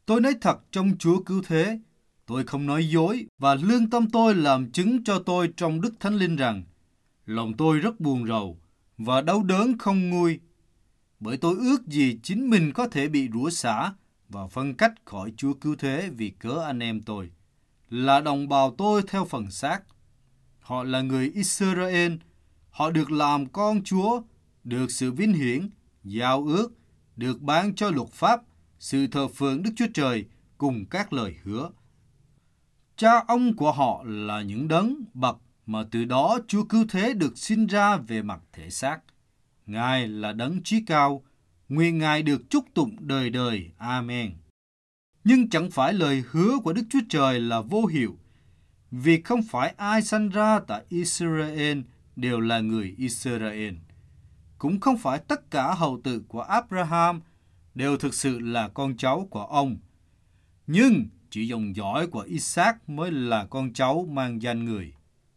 Tôi nói thật trong Chúa cứu thế, tôi không nói dối và lương tâm tôi làm chứng cho tôi trong Đức Thánh Linh rằng lòng tôi rất buồn rầu và đau đớn không nguôi, bởi tôi ước gì chính mình có thể bị rủa xả và phân cách khỏi Chúa cứu thế vì cớ anh em tôi, là đồng bào tôi theo phần xác. Họ là người Israel, họ được làm con Chúa, được sự vinh hiển, giao ước, được ban cho luật pháp, sự thờ phượng Đức Chúa Trời cùng các lời hứa. Cha ông của họ là những đấng bậc mà từ đó Chúa cứu thế được sinh ra về mặt thể xác. Ngài là đấng chí cao, nguyện Ngài được chúc tụng đời đời. Amen. Nhưng chẳng phải lời hứa của Đức Chúa Trời là vô hiệu, vì không phải ai sanh ra tại Israel đều là người Israel. Cũng không phải tất cả hậu tự của Abraham đều thực sự là con cháu của ông. Nhưng chỉ dòng dõi của Isaac mới là con cháu mang danh người.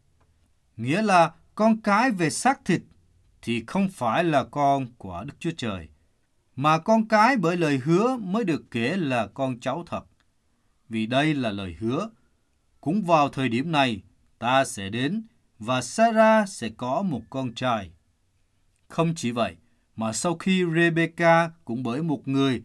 Nghĩa là con cái về xác thịt thì không phải là con của Đức Chúa Trời, mà con cái bởi lời hứa mới được kể là con cháu thật. Vì đây là lời hứa. Cũng vào thời điểm này, ta sẽ đến và Sarah sẽ có một con trai. Không chỉ vậy, mà sau khi Rebecca cũng bởi một người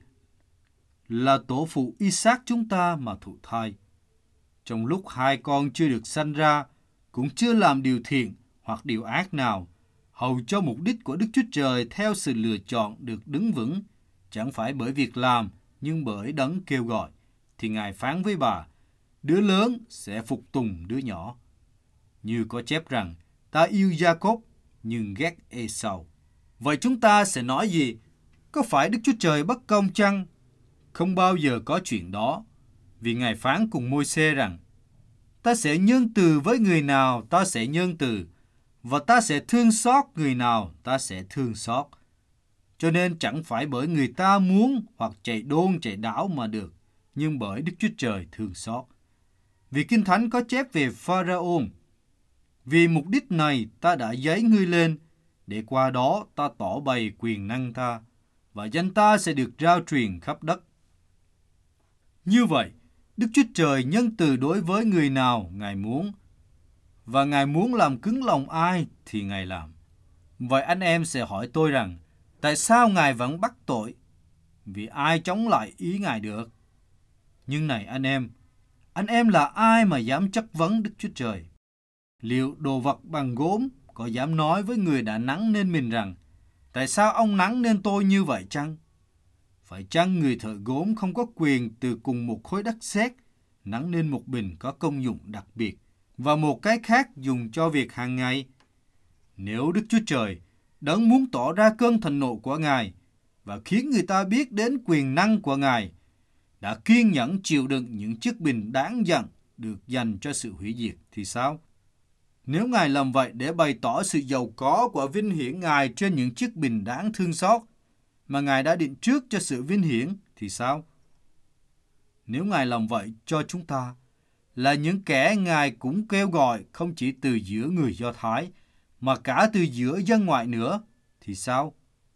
là tổ phụ Isaac chúng ta mà thụ thai. Trong lúc hai con chưa được sanh ra, cũng chưa làm điều thiện hoặc điều ác nào, hầu cho mục đích của Đức Chúa Trời theo sự lựa chọn được đứng vững, chẳng phải bởi việc làm, nhưng bởi đấng kêu gọi, thì Ngài phán với bà, đứa lớn sẽ phục tùng đứa nhỏ. Như có chép rằng, ta yêu Gia-cốp nhưng ghét Ê-sau. Vậy chúng ta sẽ nói gì? Có phải Đức Chúa Trời bất công chăng? Không bao giờ có chuyện đó, vì Ngài phán cùng Môi-se rằng, ta sẽ nhân từ với người nào ta sẽ nhân từ, và ta sẽ thương xót người nào ta sẽ thương xót. Cho nên chẳng phải bởi người ta muốn hoặc chạy đôn chạy đảo mà được, nhưng bởi Đức Chúa Trời thương xót. Vì Kinh Thánh có chép về Pharaon, vì mục đích này ta đã giấy ngươi lên, để qua đó ta tỏ bày quyền năng ta, và danh ta sẽ được rao truyền khắp đất. Như vậy, Đức Chúa Trời nhân từ đối với người nào Ngài muốn, và Ngài muốn làm cứng lòng ai thì Ngài làm. Vậy anh em sẽ hỏi tôi rằng, tại sao Ngài vẫn bắt tội? Vì ai chống lại ý Ngài được? Nhưng này anh em là ai mà dám chất vấn Đức Chúa Trời? Liệu đồ vật bằng gốm có dám nói với người đã nắng nên mình rằng, tại sao ông nắng nên tôi như vậy chăng? Phải chăng người thợ gốm không có quyền từ cùng một khối đất sét nắng nên một bình có công dụng đặc biệt và một cái khác dùng cho việc hàng ngày? Nếu Đức Chúa Trời đấng muốn tỏ ra cơn thịnh nộ của Ngài và khiến người ta biết đến quyền năng của Ngài, đã kiên nhẫn chịu đựng những chiếc bình đáng giận được dành cho sự hủy diệt thì sao? Nếu Ngài làm vậy để bày tỏ sự giàu có của vinh hiển Ngài trên những chiếc bình đáng thương xót mà Ngài đã định trước cho sự vinh hiển thì sao? Nếu Ngài làm vậy cho chúng ta, là những kẻ Ngài cũng kêu gọi không chỉ từ giữa người Do Thái, mà cả từ giữa dân ngoại nữa, thì sao?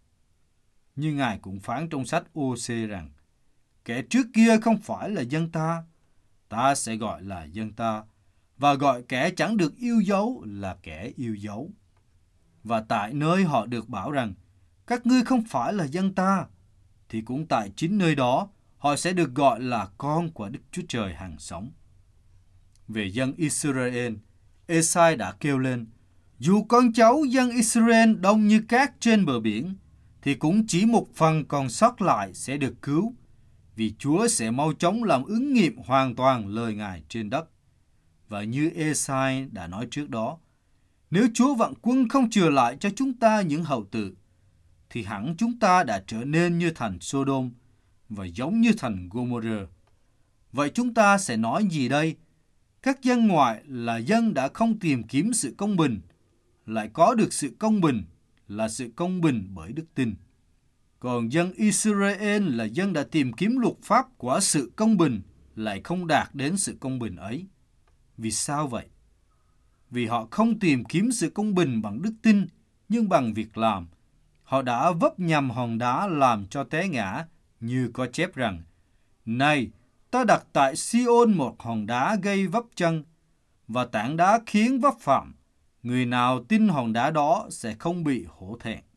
Như Ngài cũng phán trong sách Ô-sê rằng, kẻ trước kia không phải là dân ta, ta sẽ gọi là dân ta, và gọi kẻ chẳng được yêu dấu là kẻ yêu dấu. Và tại nơi họ được bảo rằng, các ngươi không phải là dân ta, thì cũng tại chính nơi đó, họ sẽ được gọi là con của Đức Chúa Trời hằng sống. Về dân Israel, Ê-sai đã kêu lên, dù con cháu dân Israel đông như cát trên bờ biển, thì cũng chỉ một phần còn sót lại sẽ được cứu, vì Chúa sẽ mau chóng làm ứng nghiệm hoàn toàn lời Ngài trên đất. Và như Ê-sai đã nói trước đó, nếu Chúa vạn quân không chừa lại cho chúng ta những hậu tự, thì hẳn chúng ta đã trở nên như thành Sodom và giống như thành Gomorrah. Vậy chúng ta sẽ nói gì đây? Các dân ngoại là dân đã không tìm kiếm sự công bình, lại có được sự công bình là sự công bình bởi đức tin. Còn dân Israel là dân đã tìm kiếm luật pháp của sự công bình, lại không đạt đến sự công bình ấy. Vì sao vậy? Vì họ không tìm kiếm sự công bình bằng đức tin, nhưng bằng việc làm. Họ đã vấp nhầm hòn đá làm cho té ngã, như có chép rằng, này, ta đặt tại Siôn một hòn đá gây vấp chân, và tảng đá khiến vấp phạm. Người nào tin hòn đá đó sẽ không bị hổ thẹn.